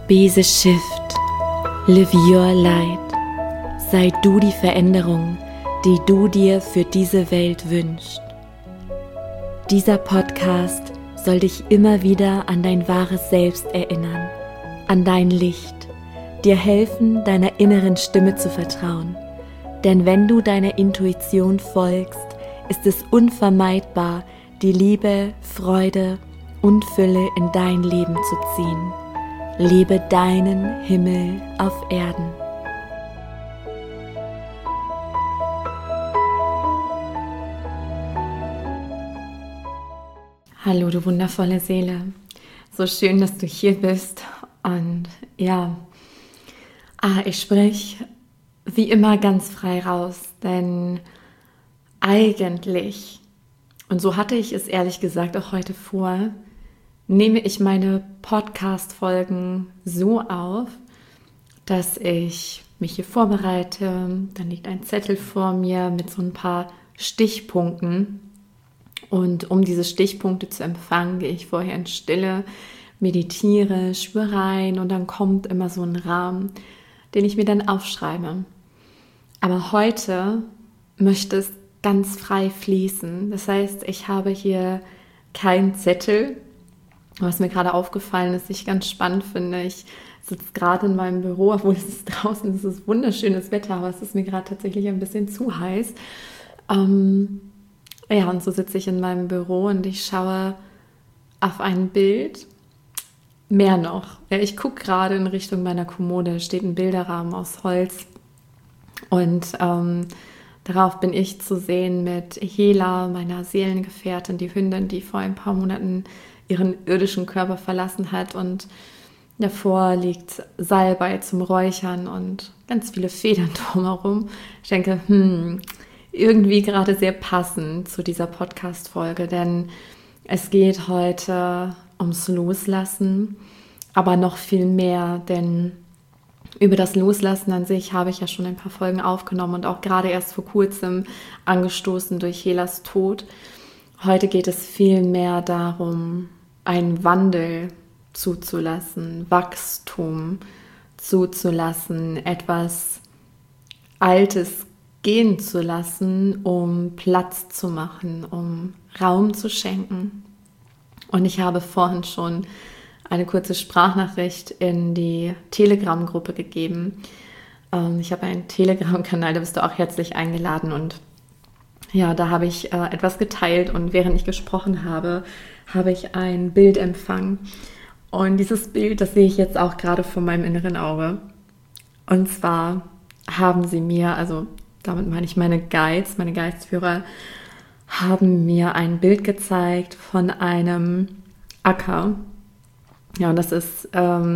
Be the shift, live your light. Sei du die Veränderung, die du dir für diese Welt wünschst. Dieser Podcast soll dich immer wieder an dein wahres Selbst erinnern, an dein Licht, dir helfen, deiner inneren Stimme zu vertrauen. Denn wenn du deiner Intuition folgst, ist es unvermeidbar, die Liebe, Freude und Fülle in dein Leben zu ziehen. Lebe deinen Himmel auf Erden. Hallo, du wundervolle Seele. So schön, dass du hier bist. Und ja, ich spreche wie immer ganz frei raus, denn eigentlich, und so hatte ich es ehrlich gesagt auch heute vor, nehme ich meine Podcast-Folgen so auf, dass ich mich hier vorbereite. Dann liegt ein Zettel vor mir mit so ein paar Stichpunkten. Und um diese Stichpunkte zu empfangen, gehe ich vorher in Stille, meditiere, spüre rein und dann kommt immer so ein Rahmen, den ich mir dann aufschreibe. Aber heute möchte es ganz frei fließen. Das heißt, ich habe hier keinen Zettel. Was mir gerade aufgefallen ist, ich ganz spannend finde, ich sitze gerade in meinem Büro, obwohl es ist draußen, es ist wunderschönes Wetter, aber es ist mir gerade tatsächlich ein bisschen zu heiß. Ja, und so sitze ich in meinem Büro und ich schaue auf ein Bild. Mehr noch, ja, ich gucke gerade in Richtung meiner Kommode, da steht ein Bilderrahmen aus Holz und darauf bin ich zu sehen mit Hela, meiner Seelengefährtin, die Hündin, die vor ein paar Monaten ihren irdischen Körper verlassen hat, und davor liegt Salbei zum Räuchern und ganz viele Federn drumherum. Ich denke, irgendwie gerade sehr passend zu dieser Podcast-Folge, denn es geht heute ums Loslassen, aber noch viel mehr, denn über das Loslassen an sich habe ich ja schon ein paar Folgen aufgenommen und auch gerade erst vor kurzem angestoßen durch Helas Tod. Heute geht es viel mehr darum, einen Wandel zuzulassen, Wachstum zuzulassen, etwas Altes gehen zu lassen, um Platz zu machen, um Raum zu schenken. Und ich habe vorhin schon eine kurze Sprachnachricht in die Telegram-Gruppe gegeben. Ich habe einen Telegram-Kanal, da bist du auch herzlich eingeladen, und ja, da habe ich etwas geteilt, und während ich gesprochen habe, habe ich ein Bild empfangen. Und dieses Bild, das sehe ich jetzt auch gerade vor meinem inneren Auge. Und zwar haben sie mir, also damit meine ich meine Guides, meine Guidesführer, haben mir ein Bild gezeigt von einem Acker. Ja, und das ist,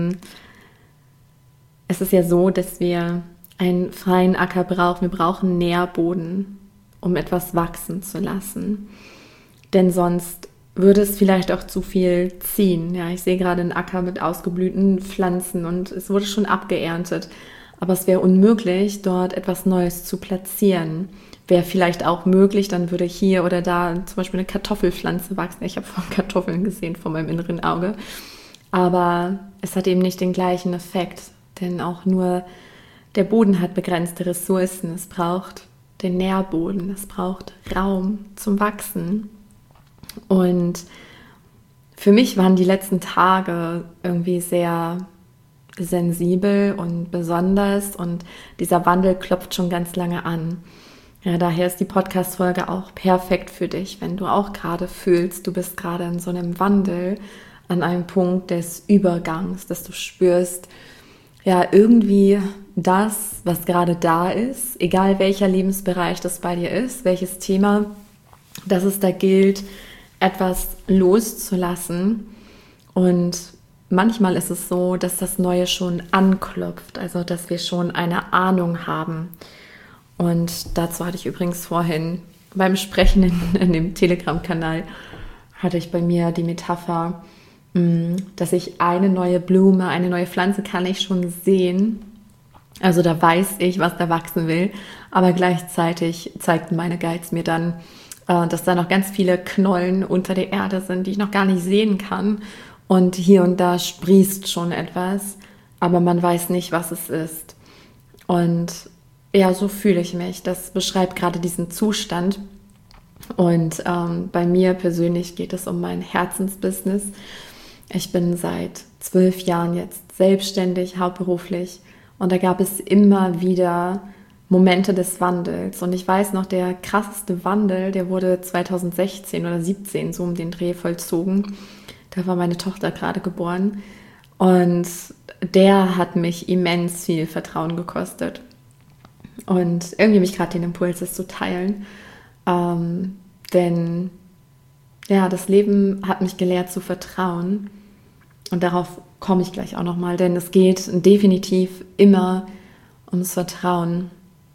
es ist ja so, dass wir einen freien Acker brauchen. Wir brauchen Nährboden, um etwas wachsen zu lassen. Denn sonst würde es vielleicht auch zu viel ziehen. Ja, ich sehe gerade einen Acker mit ausgeblühten Pflanzen und es wurde schon abgeerntet. Aber es wäre unmöglich, dort etwas Neues zu platzieren. Wäre vielleicht auch möglich, dann würde hier oder da zum Beispiel eine Kartoffelpflanze wachsen. Ich habe vorhin Kartoffeln gesehen vor meinem inneren Auge. Aber es hat eben nicht den gleichen Effekt. Denn auch nur der Boden hat begrenzte Ressourcen. Es braucht den Nährboden, es braucht Raum zum Wachsen. Und für mich waren die letzten Tage irgendwie sehr sensibel und besonders, und dieser Wandel klopft schon ganz lange an. Ja, daher ist die Podcast-Folge auch perfekt für dich, wenn du auch gerade fühlst, du bist gerade in so einem Wandel, an einem Punkt des Übergangs, dass du spürst, ja, irgendwie das, was gerade da ist, egal welcher Lebensbereich das bei dir ist, welches Thema, dass es da gilt, etwas loszulassen. Und manchmal ist es so, dass das Neue schon anklopft, also dass wir schon eine Ahnung haben. Und dazu hatte ich übrigens vorhin beim Sprechen in dem Telegram-Kanal, hatte ich bei mir die Metapher, dass ich eine neue Blume, eine neue Pflanze kann ich schon sehen. Also da weiß ich, was da wachsen will. Aber gleichzeitig zeigten meine Guides mir dann, dass da noch ganz viele Knollen unter der Erde sind, die ich noch gar nicht sehen kann. Und hier und da sprießt schon etwas, aber man weiß nicht, was es ist. Und ja, so fühle ich mich. Das beschreibt gerade diesen Zustand. Und bei mir persönlich geht es um mein Herzensbusiness. Ich bin seit 12 Jahren jetzt selbstständig, hauptberuflich. Und da gab es immer wieder Momente des Wandels. Und ich weiß noch, der krasseste Wandel, der wurde 2016 oder 17 so um den Dreh vollzogen. Da war meine Tochter gerade geboren. Und der hat mich immens viel Vertrauen gekostet. Und irgendwie habe ich gerade den Impuls, das zu teilen. Denn ja, das Leben hat mich gelehrt zu vertrauen. Und darauf komme ich gleich auch nochmal, denn es geht definitiv immer ums Vertrauen.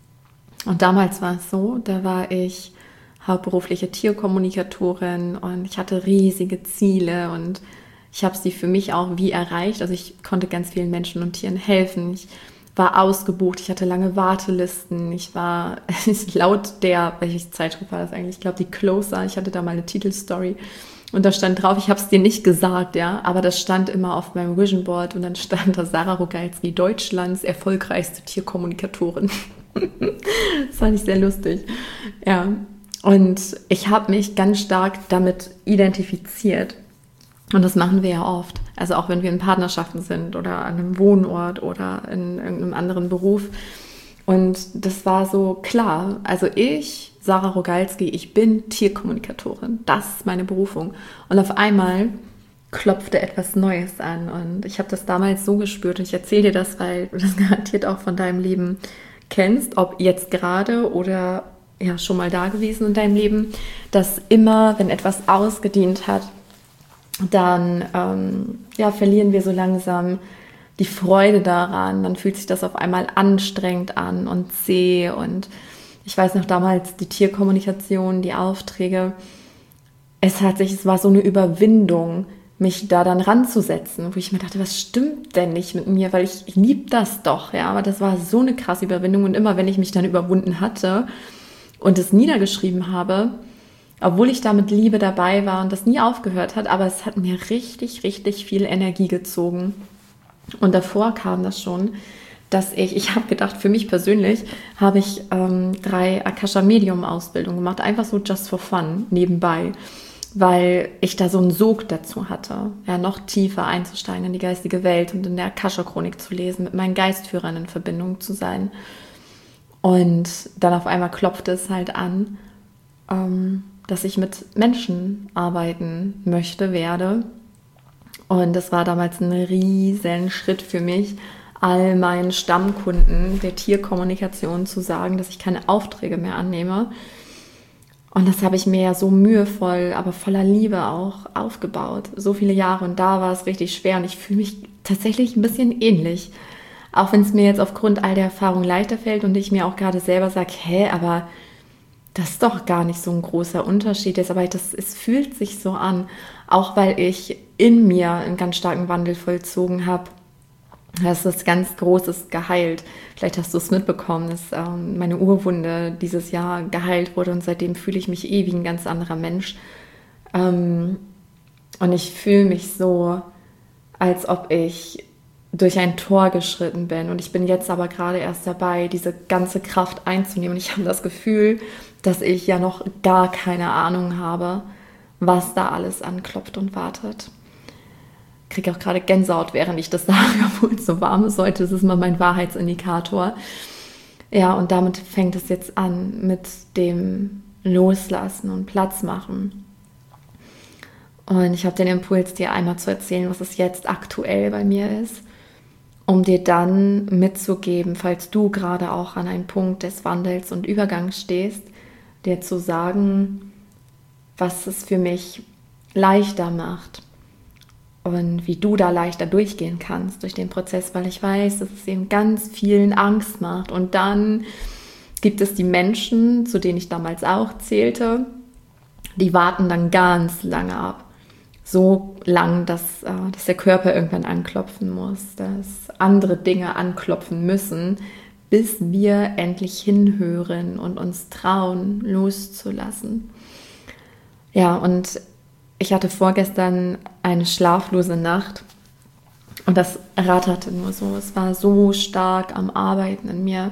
Und damals war es so, da war ich hauptberufliche Tierkommunikatorin und ich hatte riesige Ziele und ich habe sie für mich auch wie erreicht. Also ich konnte ganz vielen Menschen und Tieren helfen. Ich war ausgebucht, ich hatte lange Wartelisten. Ich war laut welche Zeitschrift war das eigentlich? Ich glaube, die Closer. Ich hatte da mal eine Titelstory. Und da stand drauf, ich habe es dir nicht gesagt, ja, aber das stand immer auf meinem Vision Board und dann stand da Sarah Rogalski, Deutschlands erfolgreichste Tierkommunikatorin. Das fand ich sehr lustig. Ja, und ich habe mich ganz stark damit identifiziert. Und das machen wir ja oft. Also auch wenn wir in Partnerschaften sind oder an einem Wohnort oder in irgendeinem anderen Beruf. Und das war so klar. Also ich, Sarah Rogalski, ich bin Tierkommunikatorin. Das ist meine Berufung. Und auf einmal klopfte etwas Neues an. Und ich habe das damals so gespürt. Und ich erzähle dir das, weil du das garantiert auch von deinem Leben kennst, ob jetzt gerade oder ja schon mal da gewesen in deinem Leben, dass immer, wenn etwas ausgedient hat, dann verlieren wir so langsam die Freude daran. Dann fühlt sich das auf einmal anstrengend an und zäh. Und ich weiß noch damals, die Tierkommunikation, die Aufträge, es war so eine Überwindung, mich da dann ranzusetzen, wo ich mir dachte, was stimmt denn nicht mit mir, weil ich liebe das doch, ja, aber das war so eine krasse Überwindung und immer, wenn ich mich dann überwunden hatte und es niedergeschrieben habe, obwohl ich da mit Liebe dabei war und das nie aufgehört hat, aber es hat mir richtig, richtig viel Energie gezogen und davor kam das schon, dass ich habe gedacht, für mich persönlich habe ich 3 Akasha-Medium-Ausbildungen gemacht, einfach so just for fun, nebenbei, weil ich da so einen Sog dazu hatte, ja, noch tiefer einzusteigen in die geistige Welt und in der Akasha-Chronik zu lesen, mit meinen Geistführern in Verbindung zu sein. Und dann auf einmal klopfte es halt an, dass ich mit Menschen arbeiten werde. Und das war damals ein riesen Schritt für mich, all meinen Stammkunden der Tierkommunikation zu sagen, dass ich keine Aufträge mehr annehme. Und das habe ich mir ja so mühevoll, aber voller Liebe auch aufgebaut. So viele Jahre und da war es richtig schwer und ich fühle mich tatsächlich ein bisschen ähnlich. Auch wenn es mir jetzt aufgrund all der Erfahrung leichter fällt und ich mir auch gerade selber sage, aber das ist doch gar nicht so ein großer Unterschied jetzt. Aber es fühlt sich so an, auch weil ich in mir einen ganz starken Wandel vollzogen habe. Das ist ganz Großes geheilt. Vielleicht hast du es mitbekommen, dass meine Urwunde dieses Jahr geheilt wurde und seitdem fühle ich mich wie ein ganz anderer Mensch. Und ich fühle mich so, als ob ich durch ein Tor geschritten bin. Und ich bin jetzt aber gerade erst dabei, diese ganze Kraft einzunehmen. Und ich habe das Gefühl, dass ich ja noch gar keine Ahnung habe, was da alles anklopft und wartet. Ich kriege auch gerade Gänsehaut, während ich das sage, obwohl es so warm ist heute. Das ist mal mein Wahrheitsindikator. Ja, und damit fängt es jetzt an mit dem Loslassen und Platz machen. Und ich habe den Impuls, dir einmal zu erzählen, was es jetzt aktuell bei mir ist, um dir dann mitzugeben, falls du gerade auch an einem Punkt des Wandels und Übergangs stehst, dir zu sagen, was es für mich leichter macht. Und wie du da leichter durchgehen kannst durch den Prozess, weil ich weiß, dass es eben ganz vielen Angst macht. Und dann gibt es die Menschen, zu denen ich damals auch zählte, die warten dann ganz lange ab. So lang, dass der Körper irgendwann anklopfen muss, dass andere Dinge anklopfen müssen, bis wir endlich hinhören und uns trauen, loszulassen. Ja, und ich hatte vorgestern eine schlaflose Nacht Und das ratterte nur so. Es war so stark am Arbeiten in mir.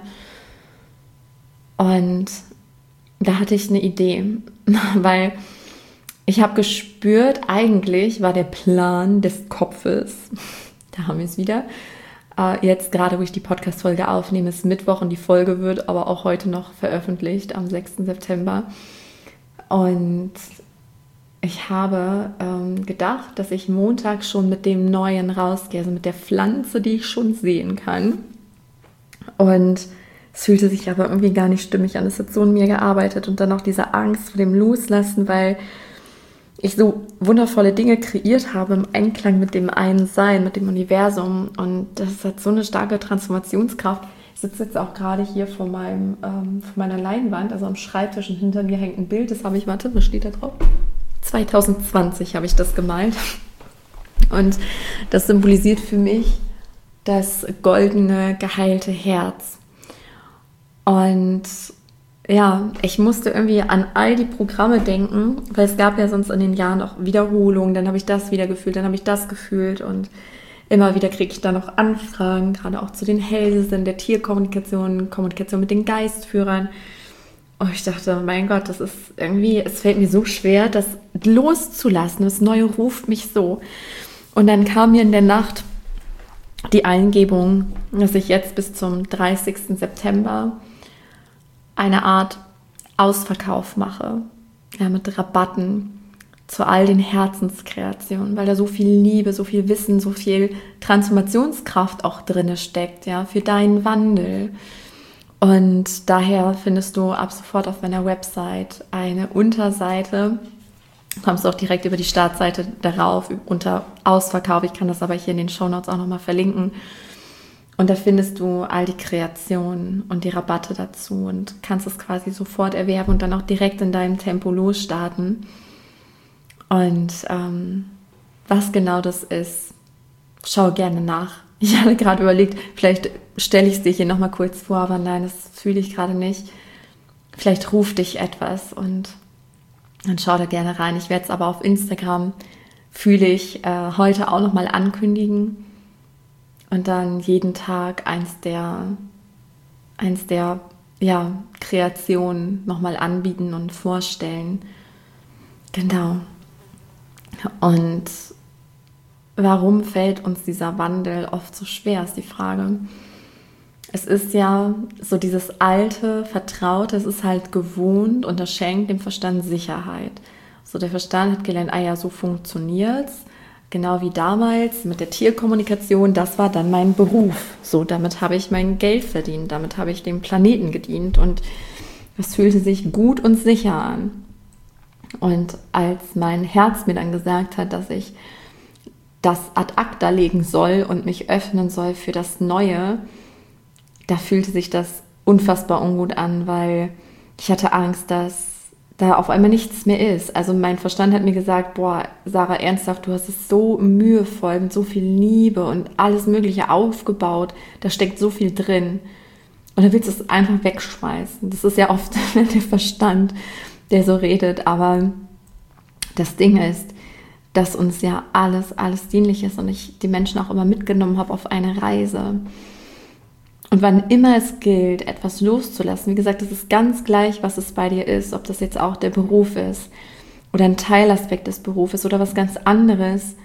Und da hatte ich eine Idee, weil ich habe gespürt, eigentlich war der Plan des Kopfes, da haben wir es wieder, jetzt gerade, wo ich die Podcast-Folge aufnehme, ist Mittwoch und die Folge wird aber auch heute noch veröffentlicht, am 6. September. Und ich habe gedacht, dass ich Montag schon mit dem Neuen rausgehe, also mit der Pflanze, die ich schon sehen kann. Und es fühlte sich aber irgendwie gar nicht stimmig an. Es hat so in mir gearbeitet und dann auch diese Angst vor dem Loslassen, weil ich so wundervolle Dinge kreiert habe im Einklang mit dem einen Sein, mit dem Universum. Und das hat so eine starke Transformationskraft. Ich sitze jetzt auch gerade hier vor meiner Leinwand, also am Schreibtisch, und hinter mir hängt ein Bild. Das habe ich, warte, was steht da drauf? 2020 habe ich das gemalt. Und das symbolisiert für mich das goldene, geheilte Herz. Und ja, ich musste irgendwie an all die Programme denken, weil es gab ja sonst in den Jahren auch Wiederholungen, dann habe ich das wieder gefühlt, dann habe ich das gefühlt und immer wieder kriege ich da noch Anfragen, gerade auch zu den Hellsinnen, der Tierkommunikation, Kommunikation mit den Geistführern. Und ich dachte, mein Gott, das ist irgendwie, es fällt mir so schwer, das loszulassen, das Neue ruft mich so. Und dann kam mir in der Nacht die Eingebung, dass ich jetzt bis zum 30. September eine Art Ausverkauf mache, ja, mit Rabatten zu all den Herzenskreationen, weil da so viel Liebe, so viel Wissen, so viel Transformationskraft auch drin steckt, ja, für deinen Wandel. Und daher findest du ab sofort auf meiner Website eine Unterseite, kommst du auch direkt über die Startseite darauf, unter Ausverkauf. Ich kann das aber hier in den Shownotes auch nochmal verlinken. Und da findest du all die Kreationen und die Rabatte dazu und kannst es quasi sofort erwerben und dann auch direkt in deinem Tempo losstarten. Und was genau das ist, schau gerne nach. Ich hatte gerade überlegt, vielleicht stelle ich es dir hier nochmal kurz vor, aber nein, das fühle ich gerade nicht. Vielleicht ruft dich etwas und dann schau da gerne rein. Ich werde es aber auf Instagram, fühle ich, heute auch nochmal ankündigen. Und dann jeden Tag eins der Kreationen nochmal anbieten und vorstellen. Genau. Und warum fällt uns dieser Wandel oft so schwer, ist die Frage. Es ist ja so dieses alte, Vertraute, es ist halt gewohnt und das schenkt dem Verstand Sicherheit. So, der Verstand hat gelernt, so funktioniert's. Genau wie damals mit der Tierkommunikation, das war dann mein Beruf. So, damit habe ich mein Geld verdient, damit habe ich dem Planeten gedient und das fühlte sich gut und sicher an. Und als mein Herz mir dann gesagt hat, dass ich das ad acta legen soll und mich öffnen soll für das Neue, da fühlte sich das unfassbar ungut an, weil ich hatte Angst, dass da auf einmal nichts mehr ist. Also mein Verstand hat mir gesagt, boah, Sarah, ernsthaft, du hast es so mühevoll, mit so viel Liebe und alles Mögliche aufgebaut, da steckt so viel drin. Und dann willst du es einfach wegschmeißen. Das ist ja oft der Verstand, der so redet, aber das Ding ist, dass uns ja alles dienlich ist und ich die Menschen auch immer mitgenommen habe auf eine Reise. Und wann immer es gilt, etwas loszulassen, wie gesagt, es ist ganz gleich, was es bei dir ist, ob das jetzt auch der Beruf ist oder ein Teilaspekt des Berufes oder was ganz anderes.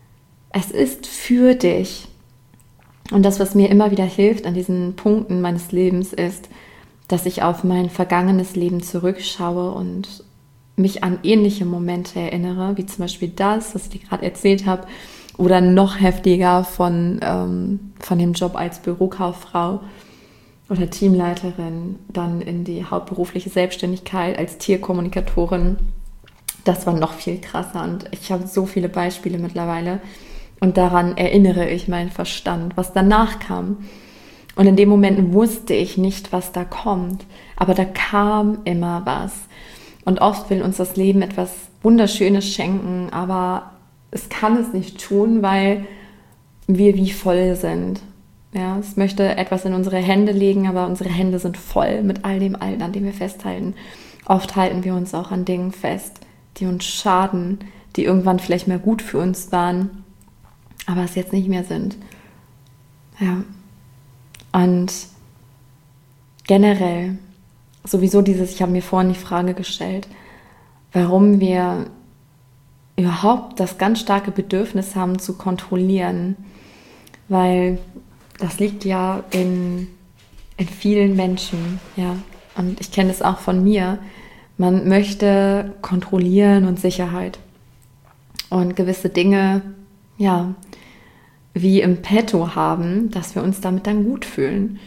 Es ist für dich. Und das, was mir immer wieder hilft an diesen Punkten meines Lebens, ist, dass ich auf mein vergangenes Leben zurückschaue und mich an ähnliche Momente erinnere, wie zum Beispiel das, was ich dir gerade erzählt habe, oder noch heftiger von dem Job als Bürokauffrau oder Teamleiterin, dann in die hauptberufliche Selbstständigkeit als Tierkommunikatorin. Das war noch viel krasser und ich habe so viele Beispiele mittlerweile und daran erinnere ich meinen Verstand, was danach kam. Und in dem Moment wusste ich nicht, was da kommt, aber da kam immer was. Und oft will uns das Leben etwas Wunderschönes schenken, aber es kann es nicht tun, weil wir wie voll sind. Ja, es möchte etwas in unsere Hände legen, aber unsere Hände sind voll mit all dem Alten, an dem wir festhalten. Oft halten wir uns auch an Dingen fest, die uns schaden, die irgendwann vielleicht mal gut für uns waren, aber es jetzt nicht mehr sind. Ja. Und generell sowieso ich habe mir vorhin die Frage gestellt, warum wir überhaupt das ganz starke Bedürfnis haben zu kontrollieren, weil das liegt ja in vielen Menschen, ja, und ich kenne es auch von mir. Man möchte kontrollieren und Sicherheit und gewisse Dinge, ja, wie im Petto haben, dass wir uns damit dann gut fühlen.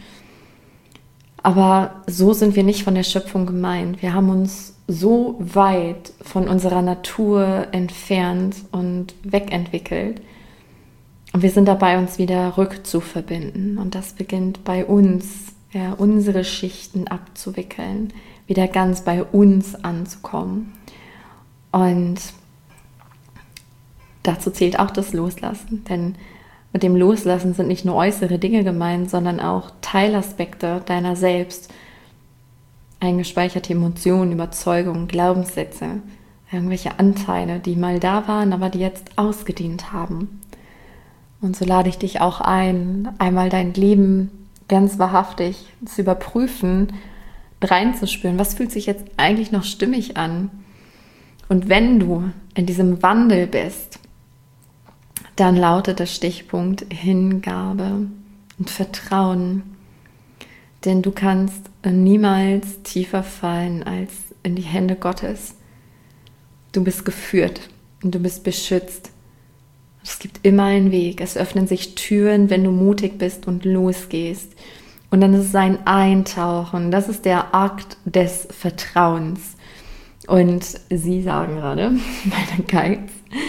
Aber so sind wir nicht von der Schöpfung gemeint. Wir haben uns so weit von unserer Natur entfernt und wegentwickelt. Und wir sind dabei, uns wieder rückzuverbinden. Und das beginnt bei uns, ja, unsere Schichten abzuwickeln, wieder ganz bei uns anzukommen. Und dazu zählt auch das Loslassen. Denn mit dem Loslassen sind nicht nur äußere Dinge gemeint, sondern auch Teilaspekte deiner selbst, eingespeicherte Emotionen, Überzeugungen, Glaubenssätze, irgendwelche Anteile, die mal da waren, aber die jetzt ausgedient haben. Und so lade ich dich auch ein, einmal dein Leben ganz wahrhaftig zu überprüfen, reinzuspüren, was fühlt sich jetzt eigentlich noch stimmig an? Und wenn du in diesem Wandel bist, dann lautet der Stichpunkt Hingabe und Vertrauen. Denn du kannst niemals tiefer fallen als in die Hände Gottes. Du bist geführt und du bist beschützt. Es gibt immer einen Weg. Es öffnen sich Türen, wenn du mutig bist und losgehst. Und dann ist es ein Eintauchen. Das ist der Akt des Vertrauens. Und sie sagen gerade, meine Guides,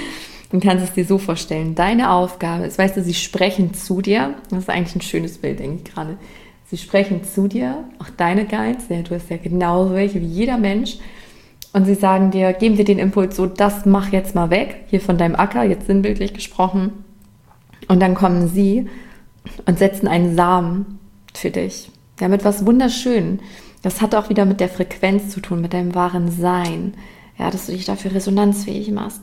du kannst es dir so vorstellen, deine Aufgabe ist, weißt du, sie sprechen zu dir. Das ist eigentlich ein schönes Bild, denke ich gerade. Sie sprechen zu dir, auch deine Guides, ja, du hast ja genauso welche wie jeder Mensch. Und sie sagen dir, geben dir den Impuls so, das mach jetzt mal weg, hier von deinem Acker, jetzt sinnbildlich gesprochen. Und dann kommen sie und setzen einen Samen für dich. Ja, mit was Wunderschön. Das hat auch wieder mit der Frequenz zu tun, mit deinem wahren Sein. Ja, dass du dich dafür resonanzfähig machst.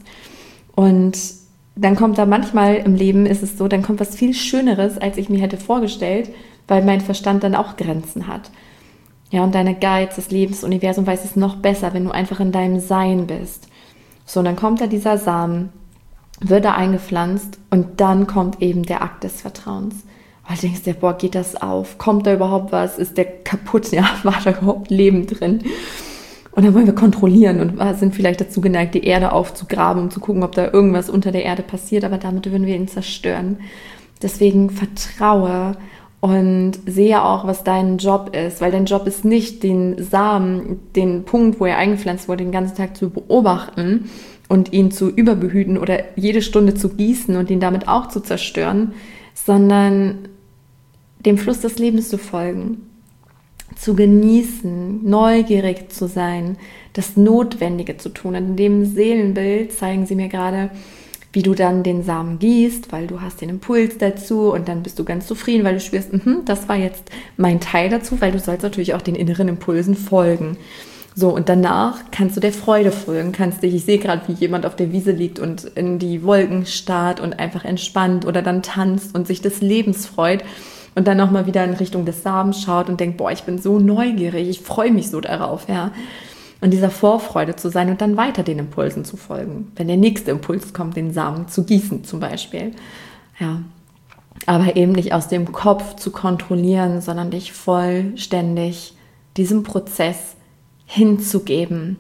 Und dann kommt da manchmal im Leben, ist es so, dann kommt was viel Schöneres, als ich mir hätte vorgestellt, weil mein Verstand dann auch Grenzen hat. Ja, und deine Guides, das Lebensuniversum weiß es noch besser, wenn du einfach in deinem Sein bist. So, und dann kommt da dieser Samen, wird da eingepflanzt und dann kommt eben der Akt des Vertrauens. Weil du denkst dir, boah, geht das auf? Kommt da überhaupt was? Ist der kaputt? Ja, war da überhaupt Leben drin? Und dann wollen wir kontrollieren und sind vielleicht dazu geneigt, die Erde aufzugraben, um zu gucken, ob da irgendwas unter der Erde passiert, aber damit würden wir ihn zerstören. Deswegen vertraue und sehe auch, was dein Job ist, weil dein Job ist nicht, den Samen, den Punkt, wo er eingepflanzt wurde, den ganzen Tag zu beobachten und ihn zu überbehüten oder jede Stunde zu gießen und ihn damit auch zu zerstören, sondern dem Fluss des Lebens zu folgen, zu genießen, neugierig zu sein, das Notwendige zu tun. Und in dem Seelenbild zeigen sie mir gerade, wie du dann den Samen gießt, weil du hast den Impuls dazu und dann bist du ganz zufrieden, weil du spürst, das war jetzt mein Teil dazu, weil du sollst natürlich auch den inneren Impulsen folgen. So, und danach kannst du der Freude folgen, ich sehe gerade, wie jemand auf der Wiese liegt und in die Wolken starrt und einfach entspannt oder dann tanzt und sich des Lebens freut und dann nochmal wieder in Richtung des Samens schaut und denkt, boah, ich bin so neugierig, ich freue mich so darauf, ja. Und dieser Vorfreude zu sein und dann weiter den Impulsen zu folgen. Wenn der nächste Impuls kommt, den Samen zu gießen zum Beispiel. Ja. Aber eben nicht aus dem Kopf zu kontrollieren, sondern dich vollständig diesem Prozess hinzugeben.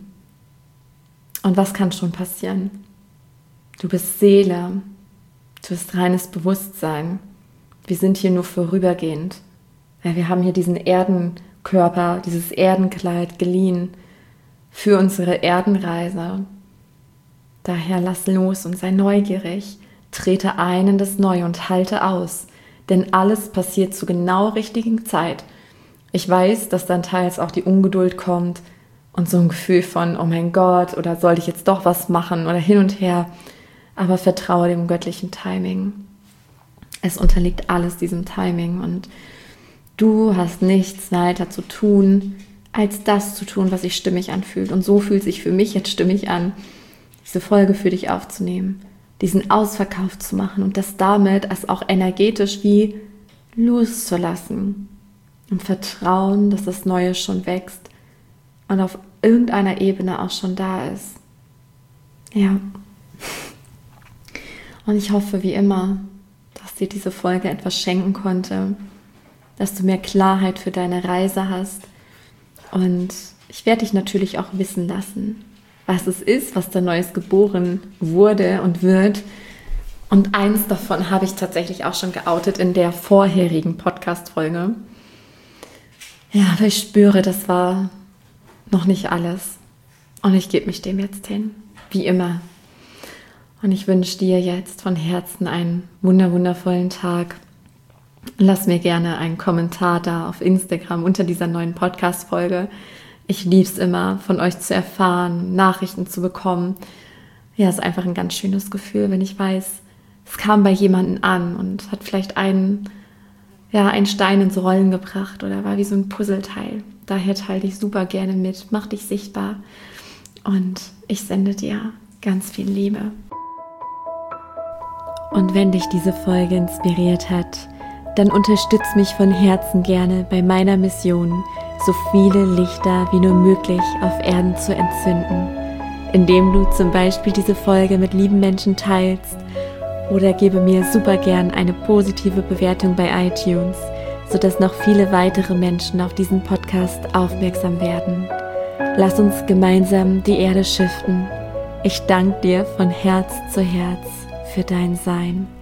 Und was kann schon passieren? Du bist Seele, du bist reines Bewusstsein. Wir sind hier nur vorübergehend. Ja, wir haben hier diesen Erdenkörper, dieses Erdenkleid geliehen für unsere Erdenreise. Daher lass los und sei neugierig, trete ein in das Neue und halte aus, denn alles passiert zur genau richtigen Zeit. Ich weiß, dass dann teils auch die Ungeduld kommt und so ein Gefühl von, oh mein Gott, oder sollte ich jetzt doch was machen oder hin und her, aber vertraue dem göttlichen Timing. Es unterliegt alles diesem Timing und du hast nichts weiter zu tun, als das zu tun, was sich stimmig anfühlt. Und so fühlt sich für mich jetzt stimmig an, diese Folge für dich aufzunehmen, diesen Ausverkauf zu machen und das damit als auch energetisch wie loszulassen. Im Vertrauen, dass das Neue schon wächst und auf irgendeiner Ebene auch schon da ist. Ja. Und ich hoffe wie immer, dass dir diese Folge etwas schenken konnte, dass du mehr Klarheit für deine Reise hast. Und ich werde dich natürlich auch wissen lassen, was es ist, was da Neues geboren wurde und wird. Und eins davon habe ich tatsächlich auch schon geoutet in der vorherigen Podcast-Folge. Ja, aber ich spüre, das war noch nicht alles. Und ich gebe mich dem jetzt hin, wie immer. Und ich wünsche dir jetzt von Herzen einen wundervollen Tag. Lass mir gerne einen Kommentar da auf Instagram unter dieser neuen Podcast-Folge. Ich liebe es immer, von euch zu erfahren, Nachrichten zu bekommen. Ja, es ist einfach ein ganz schönes Gefühl, wenn ich weiß, es kam bei jemandem an und hat vielleicht einen Stein ins Rollen gebracht oder war wie so ein Puzzleteil. Daher teile ich super gerne mit, mach dich sichtbar und ich sende dir ganz viel Liebe. Und wenn dich diese Folge inspiriert hat, dann unterstütz mich von Herzen gerne bei meiner Mission, so viele Lichter wie nur möglich auf Erden zu entzünden, indem du zum Beispiel diese Folge mit lieben Menschen teilst oder gebe mir super gern eine positive Bewertung bei iTunes, sodass noch viele weitere Menschen auf diesen Podcast aufmerksam werden. Lass uns gemeinsam die Erde shiften. Ich danke dir von Herz zu Herz für dein Sein.